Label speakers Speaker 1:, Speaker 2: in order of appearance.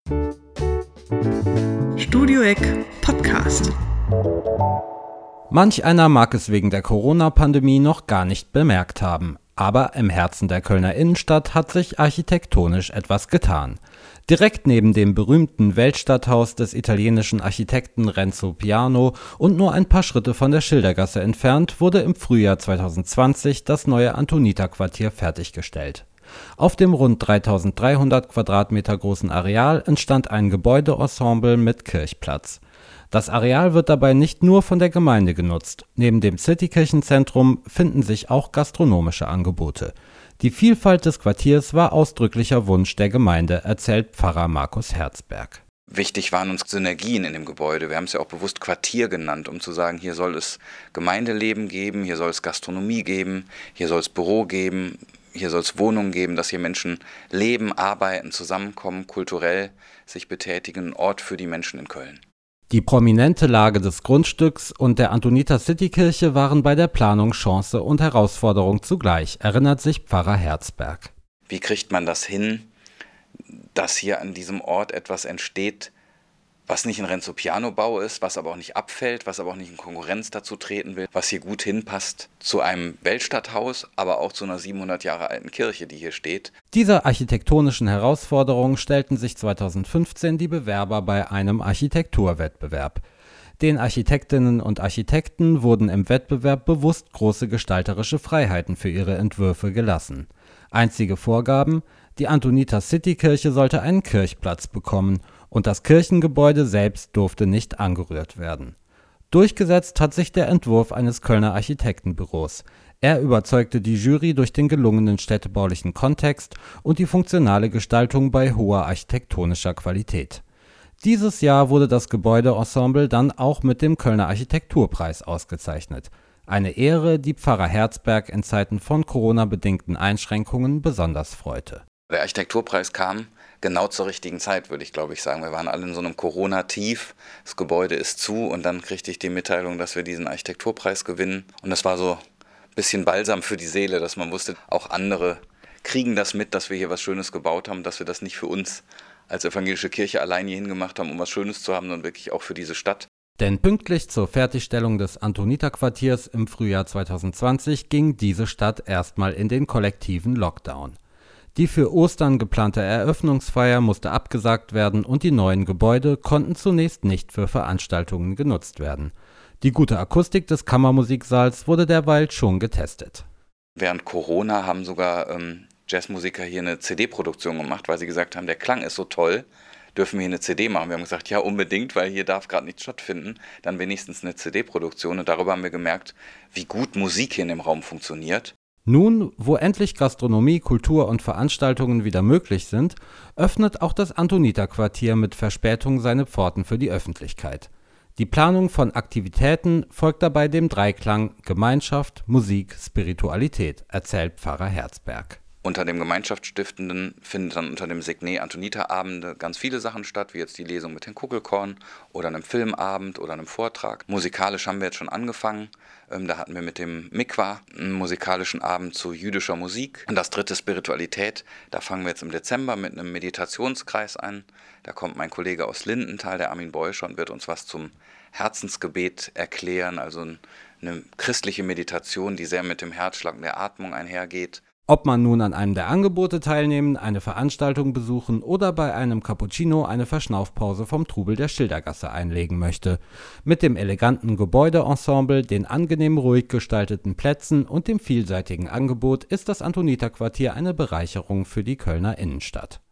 Speaker 1: Studio Eck Podcast.
Speaker 2: Manch einer mag es wegen der Corona-Pandemie noch gar nicht bemerkt haben, aber im Herzen der Kölner Innenstadt hat sich architektonisch etwas getan. Direkt neben dem berühmten Weltstadthaus des italienischen Architekten Renzo Piano und nur ein paar Schritte von der Schildergasse entfernt wurde im Frühjahr 2020 das neue Antoniterquartier fertiggestellt. Auf dem rund 3300 Quadratmeter großen Areal entstand ein Gebäudeensemble mit Kirchplatz. Das Areal wird dabei nicht nur von der Gemeinde genutzt. Neben dem Citykirchenzentrum finden sich auch gastronomische Angebote. Die Vielfalt des Quartiers war ausdrücklicher Wunsch der Gemeinde, erzählt Pfarrer Markus Herzberg.
Speaker 3: Wichtig waren uns Synergien in dem Gebäude. Wir haben es ja auch bewusst Quartier genannt, um zu sagen, hier soll es Gemeindeleben geben, hier soll es Gastronomie geben, hier soll es Büro geben, hier soll es Wohnungen geben, dass hier Menschen leben, arbeiten, zusammenkommen, kulturell sich betätigen, ein Ort für die Menschen in Köln.
Speaker 2: Die prominente Lage des Grundstücks und der Antoniter Citykirche waren bei der Planung Chance und Herausforderung zugleich, erinnert sich Pfarrer Herzberg.
Speaker 3: Wie kriegt man das hin, dass hier an diesem Ort etwas entsteht, was nicht ein Renzo Piano-Bau ist, was aber auch nicht abfällt, was aber auch nicht in Konkurrenz dazu treten will, was hier gut hinpasst zu einem Weltstadthaus, aber auch zu einer 700 Jahre alten Kirche, die hier steht.
Speaker 2: Dieser architektonischen Herausforderung stellten sich 2015 die Bewerber bei einem Architekturwettbewerb. Den Architektinnen und Architekten wurden im Wettbewerb bewusst große gestalterische Freiheiten für ihre Entwürfe gelassen. Einzige Vorgaben: Die Antoniter Citykirche sollte einen Kirchplatz bekommen und das Kirchengebäude selbst durfte nicht angerührt werden. Durchgesetzt hat sich der Entwurf eines Kölner Architektenbüros. Er überzeugte die Jury durch den gelungenen städtebaulichen Kontext und die funktionale Gestaltung bei hoher architektonischer Qualität. Dieses Jahr wurde das Gebäudeensemble dann auch mit dem Kölner Architekturpreis ausgezeichnet. Eine Ehre, die Pfarrer Herzberg in Zeiten von Corona-bedingten Einschränkungen besonders freute.
Speaker 3: Der Architekturpreis kam genau zur richtigen Zeit, würde ich glaube ich sagen. Wir waren alle in so einem Corona-Tief, das Gebäude ist zu und dann kriegte ich die Mitteilung, dass wir diesen Architekturpreis gewinnen. Und das war so ein bisschen Balsam für die Seele, dass man wusste, auch andere kriegen das mit, dass wir hier was Schönes gebaut haben, dass wir das nicht für uns als evangelische Kirche allein hier hingemacht haben, um was Schönes zu haben, sondern wirklich auch für diese Stadt.
Speaker 2: Denn pünktlich zur Fertigstellung des Antoniterquartiers im Frühjahr 2020 ging diese Stadt erstmal in den kollektiven Lockdown. Die für Ostern geplante Eröffnungsfeier musste abgesagt werden und die neuen Gebäude konnten zunächst nicht für Veranstaltungen genutzt werden. Die gute Akustik des Kammermusiksaals wurde derweil schon getestet.
Speaker 3: Während Corona haben sogar Jazzmusiker hier eine CD-Produktion gemacht, weil sie gesagt haben, der Klang ist so toll, dürfen wir hier eine CD machen. Wir haben gesagt, ja unbedingt, weil hier darf gerade nichts stattfinden, dann wenigstens eine CD-Produktion. Und darüber haben wir gemerkt, wie gut Musik hier in dem Raum funktioniert.
Speaker 2: Nun, wo endlich Gastronomie, Kultur und Veranstaltungen wieder möglich sind, öffnet auch das Antoniterquartier mit Verspätung seine Pforten für die Öffentlichkeit. Die Planung von Aktivitäten folgt dabei dem Dreiklang Gemeinschaft, Musik, Spiritualität, erzählt Pfarrer Herzberg.
Speaker 3: Unter dem Gemeinschaftsstiftenden finden dann unter dem Signet Antoniterabende ganz viele Sachen statt, wie jetzt die Lesung mit den Kuckelkorn oder einem Filmabend oder einem Vortrag. Musikalisch haben wir jetzt schon angefangen. Da hatten wir mit dem Mikwa einen musikalischen Abend zu jüdischer Musik. Und das dritte Spiritualität, da fangen wir jetzt im Dezember mit einem Meditationskreis an. Da kommt mein Kollege aus Lindenthal, der Armin Beuscher, und wird uns was zum Herzensgebet erklären. Also eine christliche Meditation, die sehr mit dem Herzschlag und der Atmung einhergeht.
Speaker 2: Ob man nun an einem der Angebote teilnehmen, eine Veranstaltung besuchen oder bei einem Cappuccino eine Verschnaufpause vom Trubel der Schildergasse einlegen möchte. Mit dem eleganten Gebäudeensemble, den angenehm ruhig gestalteten Plätzen und dem vielseitigen Angebot ist das Antoniterquartier eine Bereicherung für die Kölner Innenstadt.